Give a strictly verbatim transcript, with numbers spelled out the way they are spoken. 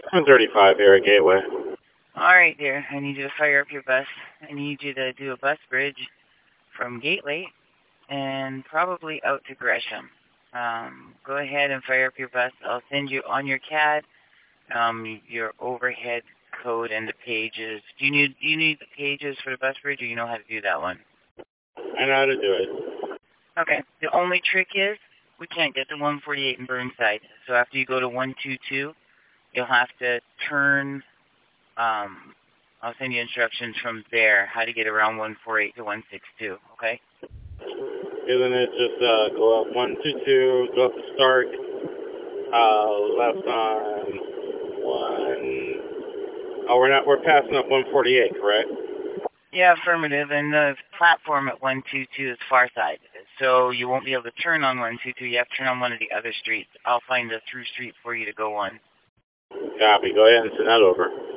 one thirty-five here at Gateway. All right, dear. I need you to fire up your bus. I need you to do a bus bridge from Gateway and probably out to Gresham. Um, go ahead and fire up your bus. I'll send you on your C A D um, your overhead code and the pages. Do you need do you need the pages for the bus bridge, or you know how to do that one? I know how to do it. Okay. The only trick is we can't get to one forty-eight in Burnside. So after you go to one twenty-two, you'll have to turn. Um, I'll send you instructions from there how to get around one forty-eight to one sixty-two. Okay. Isn't it just uh, go up one two two, go up to Stark, uh, left on one. Oh, we're not. We're passing up one forty-eight, correct? Yeah, affirmative. And the platform at one twenty-two is far side, so you won't be able to turn on one twenty-two. You have to turn on one of the other streets. I'll find a through street for you to go on. Copy. Go ahead and send that over.